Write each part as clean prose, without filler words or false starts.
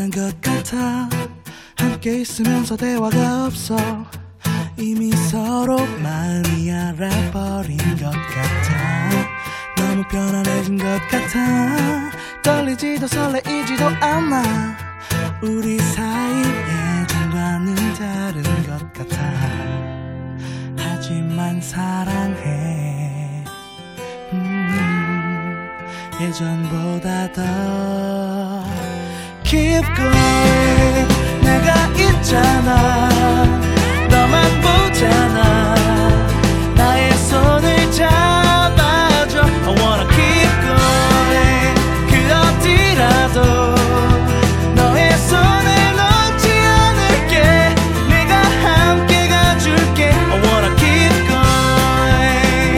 않은 것 같아. 함께 있으면서 대화가 없어. 이미 서로 마음이 알아버린 것 같아. 너무 편안해진 것 같아. 떨리지도 설레이지도 않아. 우리 사이 예전과는 다른 것 같아. 하지만 사랑해. 예전보다 더 Keep going. 내가 있잖아. 너만 보잖아. 나의 손을 잡아줘. I wanna keep going. 그 어디라도 너의 손을 놓지 않을게. 내가 함께 가줄게. I wanna keep going.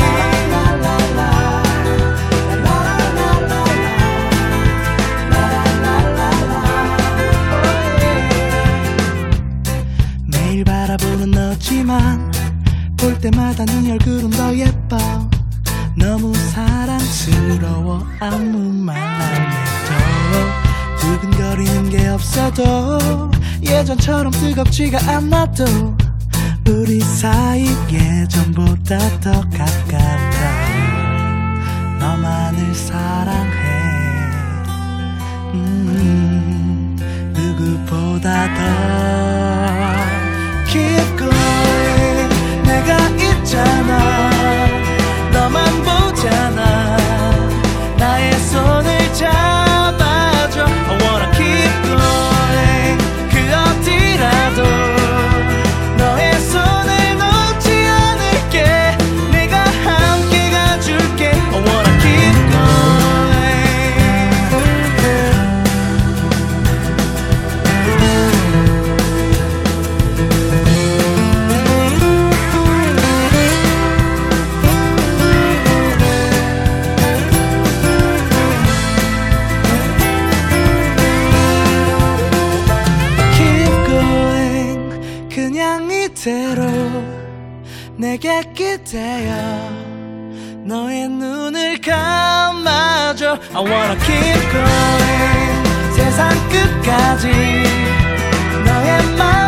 매일 바라보는 너지만 볼 때마다 네 얼굴은 더 예뻐. 너무 사랑스러워. 아무 말 안 해도 두근거리는 게 없어도 예전처럼 뜨겁지가 않아도 우리 사이 예전보다 더 가깝다. 너만을 사랑해. 누구보다 더 Keep going. 내가 있잖아. 너만 보잖아. 나의 손을 잡아줘. I wanna keep going. 그 어디라도 너의 손을 놓지 않을게. 내가 함께 가줄게. I wanna keep going. 그냥 이대로 내게 기대어. 너의 눈을 감아줘. I wanna keep going. 세상 끝까지 너의 맘